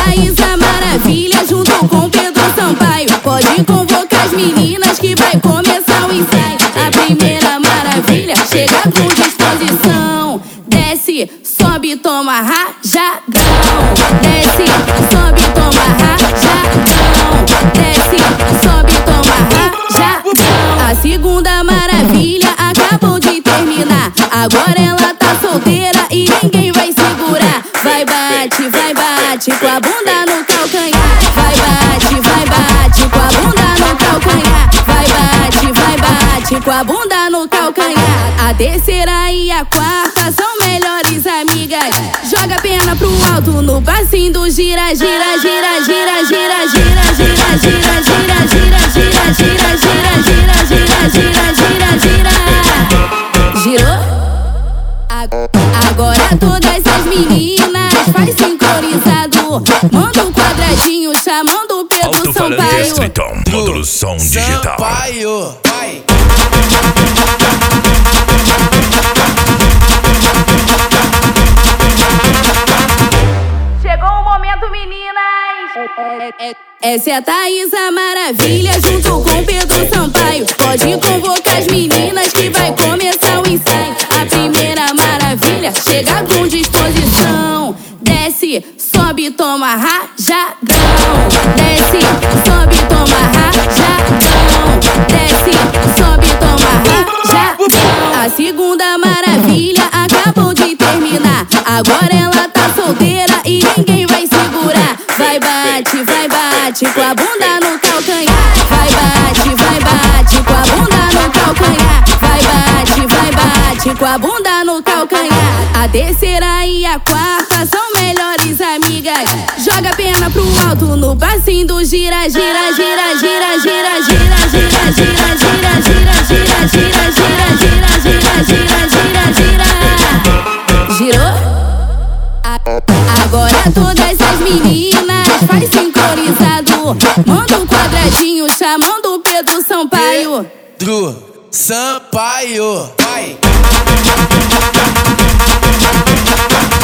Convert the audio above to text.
Thaísa Maravilha junto com Pedro Sampaio. Pode convocar as meninas que vai começar o ensaio. A primeira maravilha chega com disposição. Desce, sobe, toma rajadão. Desce, sobe, toma rajadão. Desce, sobe, toma rajadão. A segunda maravilha acabou de terminar. Agora ela tá solteira e ninguém vai segurar. Vai bate com a bunda no calcanhar. Vai bate com a bunda no calcanhar. Vai bate com a bunda no calcanhar. A terceira e a quarta são melhores amigas. Joga a perna pro alto no passinho do gira, gira, gira, gira, gira, gira, gira, gira, gira, gira, gira, gira, gira, gira, gira, gira, gira, gira. Girou? Agora todas as meninas faz sincronizado. Manda um quadradinho chamando o Pedro Sampaio. Triton, produção digital. Sampaio, vai. Chegou o momento, meninas. Essa é a Thaísa Maravilha junto com Pedro Sampaio. Pode convocar as meninas que vai começar o ensaio. A primeira maravilha chega com disposição. Desce, sobe, toma rajadão. Desce, sobe, toma rajadão. Desce, sobe, toma rajadão. A segunda maravilha acabou de terminar. Agora ela tá solteira e ninguém vai segurar. Vai bate com a bunda no calcanhar. Vai bate com a bunda no calcanhar. Vai bate com a bunda no calcanhar. A terceira e a quarta são melhores amigas. Joga a perna pro alto no passinho do gira, gira, gira, gira, gira, gira, gira, gira, gira, gira, gira, gira, gira, gira, gira, gira, gira, gira. Girou? Agora todas as meninas faz sincronizado. Manda um quadradinho chamando o Pedro Sampaio. Pedro Sampaio, vai.